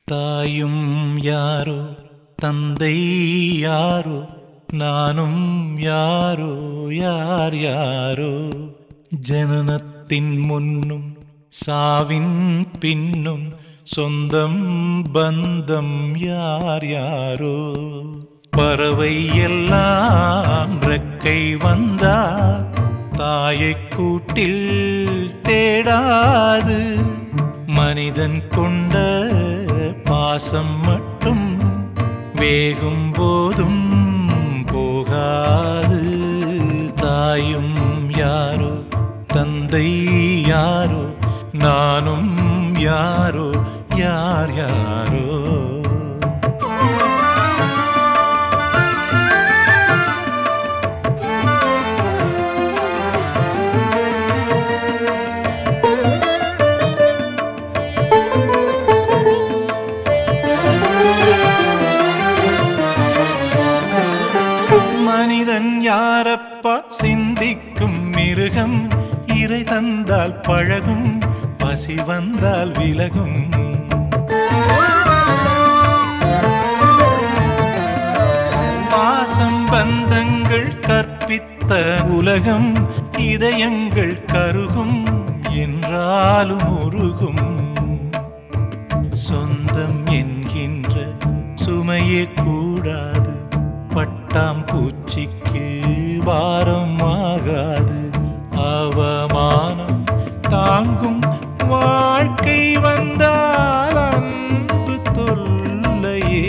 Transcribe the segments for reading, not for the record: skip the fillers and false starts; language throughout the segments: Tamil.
தாயும் யாரோ தந்தை யாரோ நானும் யாரோ யார் யாரோ ஜனனத்தின் முன்னும் சாவின் பின்னும் சொந்தம் பந்தம் யார் யாரோ பறவை எல்லாம் ரெக்கை வந்தால் தாயை கூட்டில் தேடாது மனிதன் கொண்ட பாசம் மட்டும் வேகும் போதும் போகாது தாயும் யாரோ தந்தை யாரோ நானும் யாரோ யார் யாரோ மனிதன் யாரப்பா சிந்திக்கும் மிருகம் இறை தந்தால் பழகும் பசி வந்தால் விலகும் பாசம் பந்தங்கள் கற்பித்த உலகம் இதயங்கள் கருகும் என்றாலும் உருகும் சொந்தம் என்கின்ற சுமையே கூடாது பட்டாம் பூச்சிக்கு வாரம் ஆகாது அவமானம் தாங்கும் வாழ்க்கை வந்தால் அன்பு தொல்லையே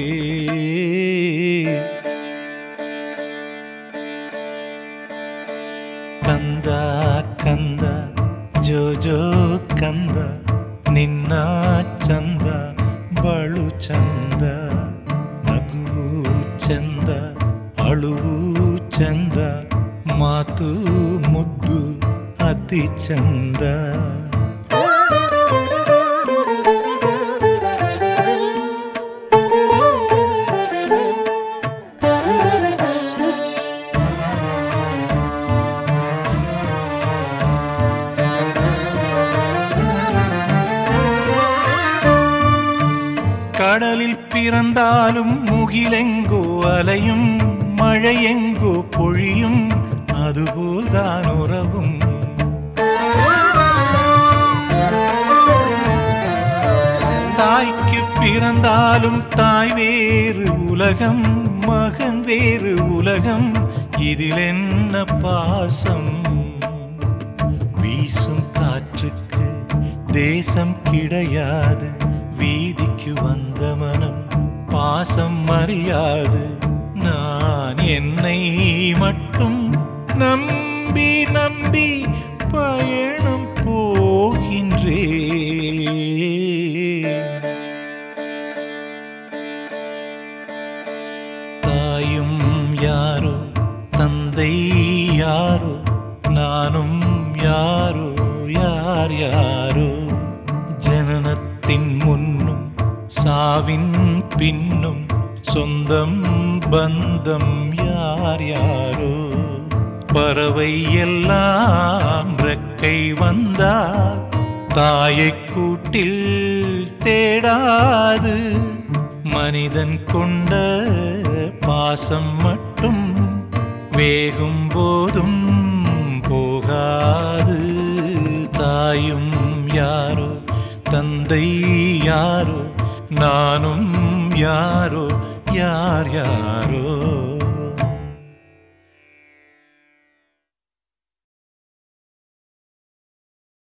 கந்தா கந்தா ಜೋ ಜೋ ಕಂದ ನಿನ್ನ ಚಂದ ಬಳು ಚಂದ ನಗುವು ಚಂದ ಅಳುವು ಚಂದ ಮಾತು ಮುದ್ದು ಅತಿ ಚಂದ கடலில் பிறந்தாலும் முகிலெங்கோ அலையும் மழை எங்கோ பொழியும் அதுபோல்தான் உறவும் தாய்க்கு பிறந்தாலும் தாய் வேறு உலகம் மகன் வேறு உலகம் இதில் என்ன பாசம் வீசும் காற்றுக்கு தேசம் கிடையாது வீதிக்கு வந்த மனம் பாசம் அறியாது நான் என்னை மட்டும் நம்பி நம்பி பயணம் போகின்றே தாயும் யாரோ தந்தை யாரோ நானும் யாரோ யார் யாரோ ஜனனத்தின் முன்னும் சாவின் பின்னும் சொந்தம் பந்தம் யார் யாரோ பறவை எல்லாம் ரெக்கை வந்தால் தாயை கூட்டில் தேடாது மனிதன் கொண்ட பாசம் மட்டும் வேகும் போதும் போகாது தாயும் யாரோ தந்தை யாரோ நானும் யாரோ யார் யாரோ